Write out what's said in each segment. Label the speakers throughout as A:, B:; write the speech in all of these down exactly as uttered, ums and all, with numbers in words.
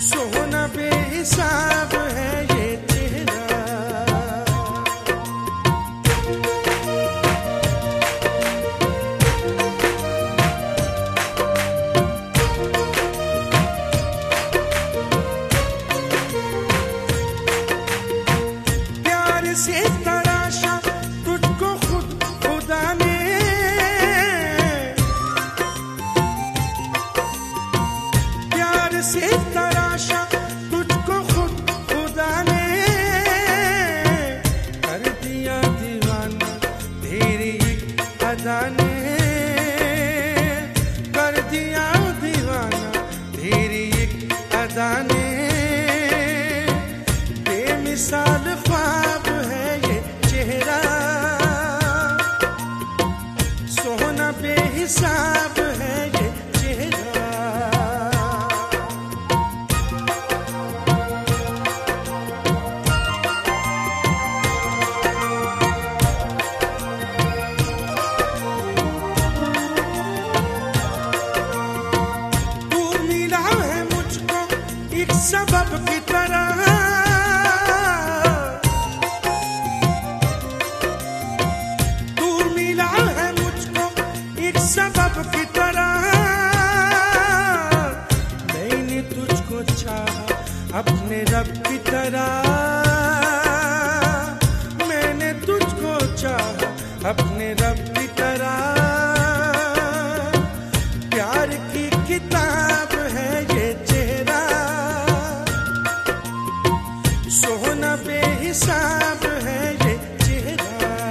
A: सोना बेहिसाब है ये चेहरा, प्यार से तराशा तुझको खुद खुदा ने, प्यार से तराशा तुझको खुद खुदा ने, कर दिया दीवाना तेरी एक अदा ने, कर दिया दीवाना तेरी एक अदा ने, बेमिसाल ख्वाब है ये चेहरा, सोना बेहिसाब है ये चेहरा। तू मिला है मुझको एक सबब की तरह, तू मिला है मुझको एक सबब की तरह, मैंने तुझको चाहा अपने रब की तरह, मैंने तुझको चाहा अपने रब की तरह, प्यार की किताब है ये चेहरा, सोना बेहिसाब है ये चेहरा।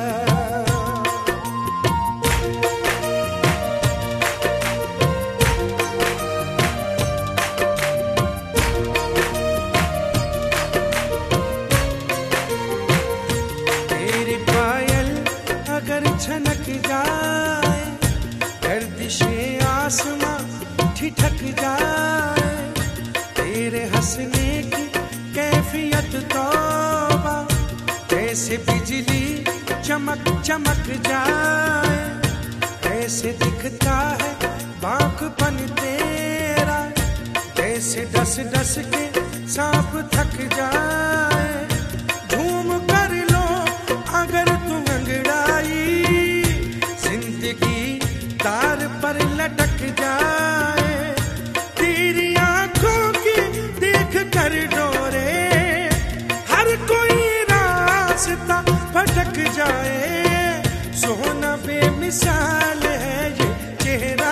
A: तेरी पायल अगर छनक जाए, गर्दिशें आसमां ठिठक जाए, तेरे हंसने की कैफियत तौबा, जैसे बिजली चमक चमक जाए, ऐसे दिखता है बांकपन तेरा, जैसे डस डस के सांप थक जाए, झूम कर लो अगर तू अंगड़ाई, जिंदगी तार पर लटक जाए, तेरी आंखों की देख कर डोरे, हर कोई रास्ता भटक जाए, सोना बेमिसाल है ये चेहरा,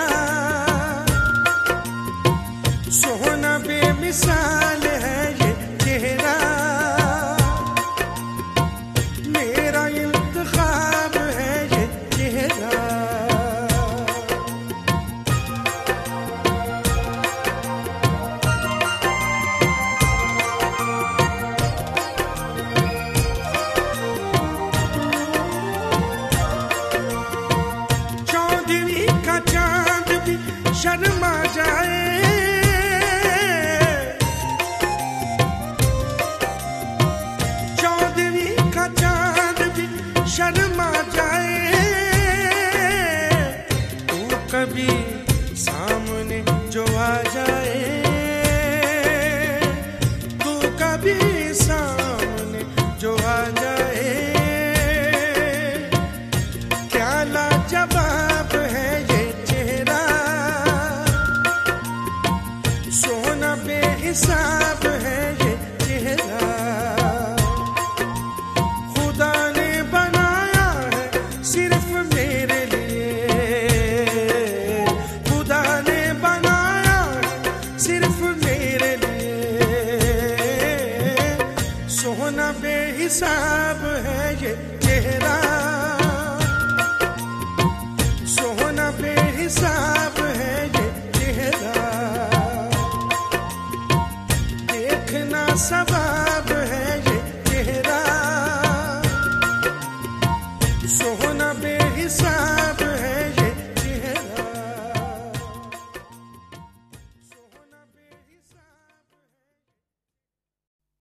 A: सोना बेमिसाल है ये चेहरा, मेरा इंतखाब है ये चेहरा। चौदहवीं का चांद भी शर्मा जाए, चौदहवीं का चांद भी शर्मा जाए, तू कभी सामने जो आ जाए, तू कभी सामने जो आ जाए, क्या लाजवाब है ये चेहरा, सोना बेहिसाब है ये चेहरा, खुदा ने बनाया है सिर्फ मेरे लिए, खुदा ने बनाया है सिर्फ मेरे लिए, सोना बेहिसाब